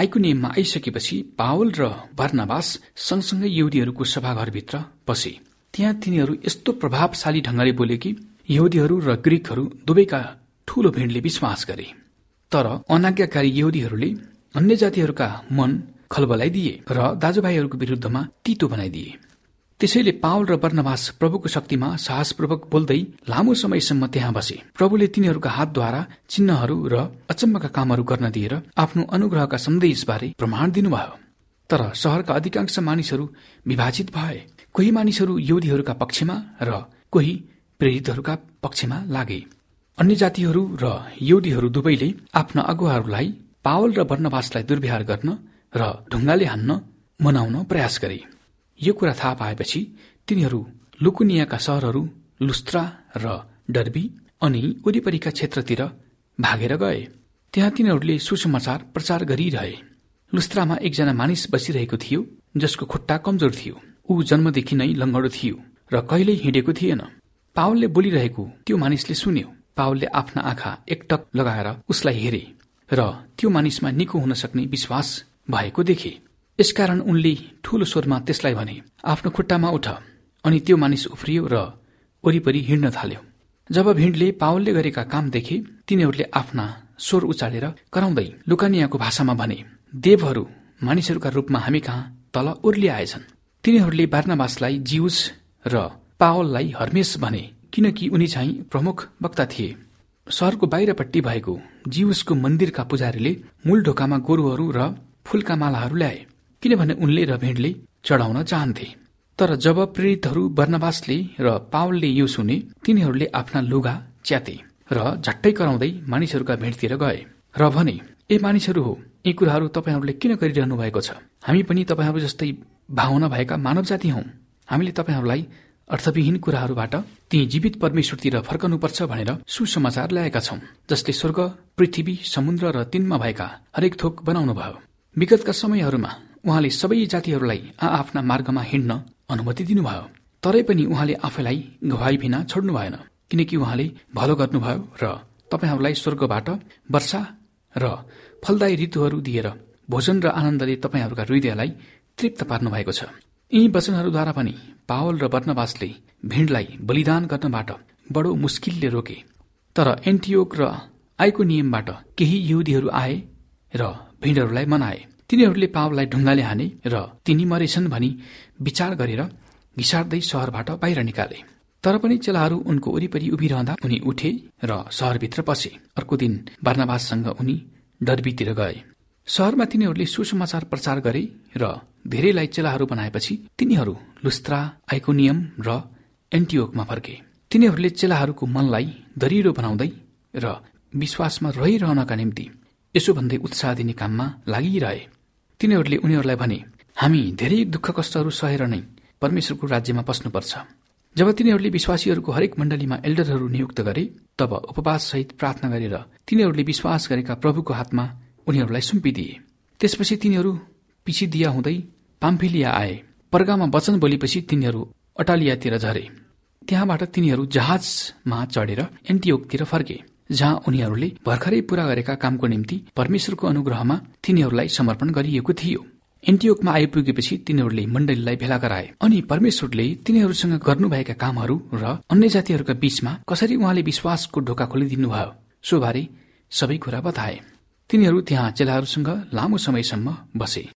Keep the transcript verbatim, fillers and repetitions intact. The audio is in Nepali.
आइकोनियममा आइसकेपछि पावल र बारनाबास सँगसँगै यहुदीहरूको सभाघरभित्र पसे। त्यहाँ तिनीहरू यस्तो प्रभावशाली ढंगले बोले कि यहुदीहरू र ग्रीकहरू दुवैका ठूलो भिडले विश्वास गरे। तर अनाज्ञाकारी यहुदीहरूले अन्य जातिहरूका मन खलबलाइदिए र दाजुभाइहरूको विरुद्धमा तीतो बनाइदिए। त्यसैले पावल र बर्नबास प्रभुको शक्तिमा साहसपूर्वक बोल्दै लामो समयसम्म त्यहाँ बसे। प्रभुले तिनीहरूका हातद्वारा चिन्हहरू र अचम्मका कामहरू गर्न दिएर आफ्नो अनुग्रहका सन्देशबारे प्रमाण दिनुभयो। तर शहरका अधिकांश मानिसहरू विभाजित भए। कोही मानिसहरू यहुदीहरूका पक्षमा र कोही प्रेरितहरूका पक्षमा लागे। अन्य जातिहरू र यहुदीहरू दुवैले आफ्ना अगुवाहरूलाई पावल र बर्नबासलाई दुर्व्यवहार गर्न र ढुङ्गाले हान्न मनाउन प्रयास गरे। यो कुरा थाहा पाएपछि तिनीहरू लुकुनियाका शहरहरू लुस्त्रा र डर्बी अनि वरिपरिका क्षेत्रतिर भागेर गए। त्यहाँ तिनीहरूले सुसमाचार प्रचार गरिरहे। लुस्त्रामा एकजना मानिस बसिरहेको थियो जसको खुट्टा कमजोर थियो। ऊ जन्मदेखि नै लङ्गडो थियो र कहिल्यै हिँडेको थिएन। पावलले बोलिरहेको त्यो मानिसले सुन्यो। पावलले आफ्ना आँखा एकटक लगाएर उसलाई हेरे र त्यो मानिसमा निको हुन सक्ने विश्वास भएको देखे। यसकारण उनले ठूलो स्वरमा त्यसलाई भने, आफ्नो खुट्टामा उठ। अनि त्यो मानिस उफ्रियो र वरिपरि हिँड्न थाल्यो। जब भिडले पावलले गरेका काम देखे तिनीहरूले आफ्ना स्वर उचालेर कराउँदै लुकानियाको भाषामा भने, देवहरू मानिसहरूका रूपमा हामी कहाँ तल ओर्लिआएछन्। तिनीहरूले बारनाबासलाई जिउस र पावललाई हर्मेस भने, किनकि उनी चाहिँ प्रमुख वक्ता थिए। शहरको बाहिरपट्टि भएको जिउसको मन्दिरका पुजारीले मूल ढोकामा गोरुहरू र फूलका मालाहरू ल्याए, किनभने उनले र भिडले चढाउन चाहन्थे। तर जब प्रेरितहरू बर्नबासले र पावलले यो सुने तिनीहरूले आफ्ना लुगा च्याते र झट्टै कराउँदै मानिसहरूका भिडतिर गए र भने, ए मानिसहरू हो, यी कुराहरू तपाईँहरूले किन गरिरहनु भएको छ? हामी पनि तपाईँहरू जस्तै भावना भएका मानव जाति हौं। हामीले तपाईँहरूलाई अर्थविहीन कुराहरूबाट ती जीवित परमेश्वरतिर फर्कनुपर्छ भनेर सुसमाचार ल्याएका छौं, जसले स्वर्ग, पृथ्वी, समुद्र र तिनमा भएका हरेक थोक बनाउनु भयो। विगतका समयहरूमा उहाँले सबै जातिहरूलाई आआफ्ना मार्गमा हिँड्न अनुमति दिनुभयो। तरै पनि उहाँले आफैलाई गवाई बिना छोड्नु भएन, किनकि उहाँले भलो गर्नुभयो र तपाईहरूलाई स्वर्गबाट वर्षा र फलदायी ऋतुहरू दिएर भोजन र आनन्दले तपाईँहरूका हृदयलाई तृप्त पार्नु भएको छ। यी वचनहरूद्वारा पनि पावल र बर्नबासले भिडलाई बलिदान गर्नबाट बडो मुस्किलले रोके। तर एन्टियोक र आइकोनियमबाट केही यहुदीहरू आए र भिडहरूलाई मनाए। तिनीहरूले पावललाई ढुङ्गाले हाने र तिनी मरेछन् भनी विचार गरेर घिसार्दै शहरबाट बाहिर निकाले। तर पनि चेलाहरू उनको वरिपरि उभिरहँदा उनी उठे र शहरभित्र पसे। अर्को दिन बारनाबाससँग उनी डर्बीतिर गए। शहरमा तिनीहरूले सुसमाचार प्रचार गरे र धेरैलाई चेलाहरू बनाएपछि तिनीहरू लुस्त्रा, आइकोनियम र एन्टियोकमा फर्के। तिनीहरूले चेलाहरूको मनलाई दरिलो बनाउँदै र विश्वासमा रहिरहनका निम्ति यसो भन्दै उत्साह दिने काममा लागिरहे। तिनीहरूले उनीहरूलाई भने, हामी धेरै दुःख कष्टहरू सहेर नै परमेश्वरको राज्यमा पस्नुपर्छ। जब तिनीहरूले विश्वासीहरूको हरेक मण्डलीमा एल्डरहरू नियुक्त गरे, तब उपवाससहित प्रार्थना गरेर तिनीहरूले विश्वास गरेका प्रभुको हातमा उनीहरूलाई सुम्पिदिए। त्यसपछि तिनीहरू पिसिदिया हुँदै पाम्फिलिया आए। पर्गामा वचन बोलेपछि तिनीहरू अटालियातिर झरे। त्यहाँबाट तिनीहरू जहाजमा चढेर एन्टियोकतिर फर्के, जहाँ उनीहरूले भर्खरै पूरा गरेका कामको निम्ति परमेश्वरको अनुग्रहमा तिनीहरूलाई समर्पण गरिएको थियो। एन्टियोकमा आइपुगेपछि तिनीहरूले मण्डलीलाई भेला गराए अनि परमेश्वरले तिनीहरूसँग गर्नुभएका कामहरू र अन्य जातिहरूका बीचमा कसरी उहाँले विश्वासको ढोका खोलिदिनुभयो सोबारे सबै कुरा बताए। तिनीहरू त्यहाँ चेलाहरूसँग लामो समयसम्म बसे।